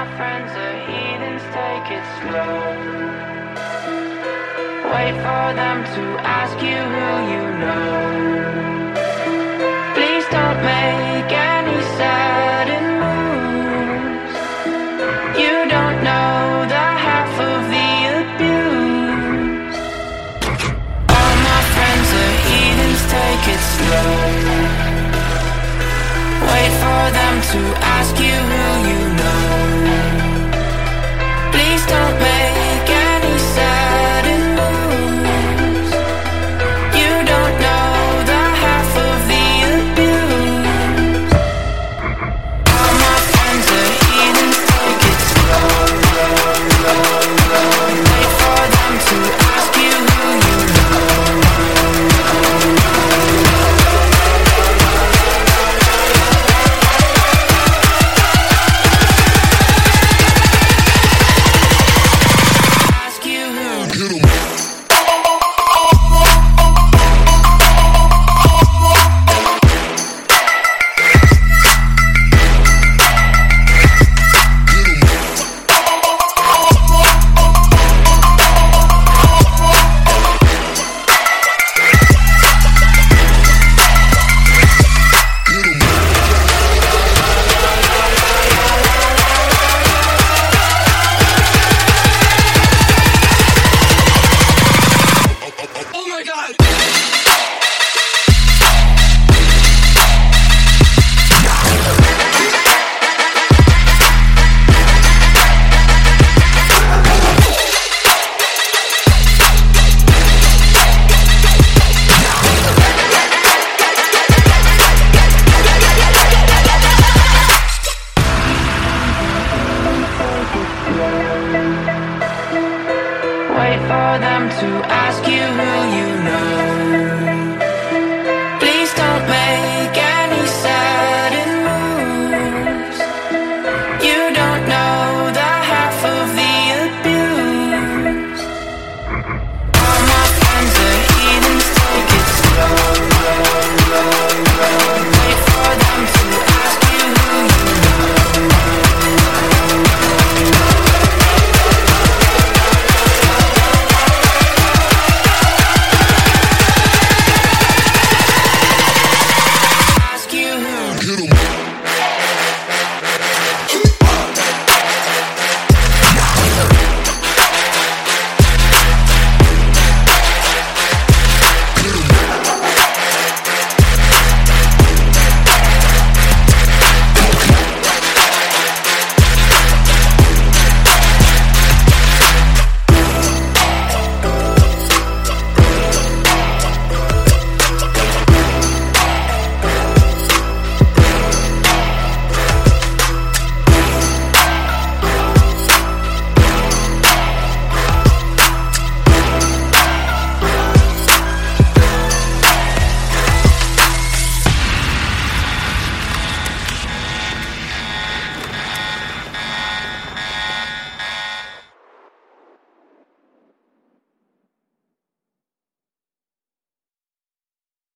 friends are heathens, take it slow. Wait for them to ask you who you know. Please don't make any sudden moves. You don't know the half of the abuse. All my friends are heathens, take it slow. Wait for them to ask you who you know. Please don't make any sudden moves. You don't know the half of the abuse. All my friends are heathens, take it slow. Wait for them to ask you who you know. Wait for them to ask you who you know.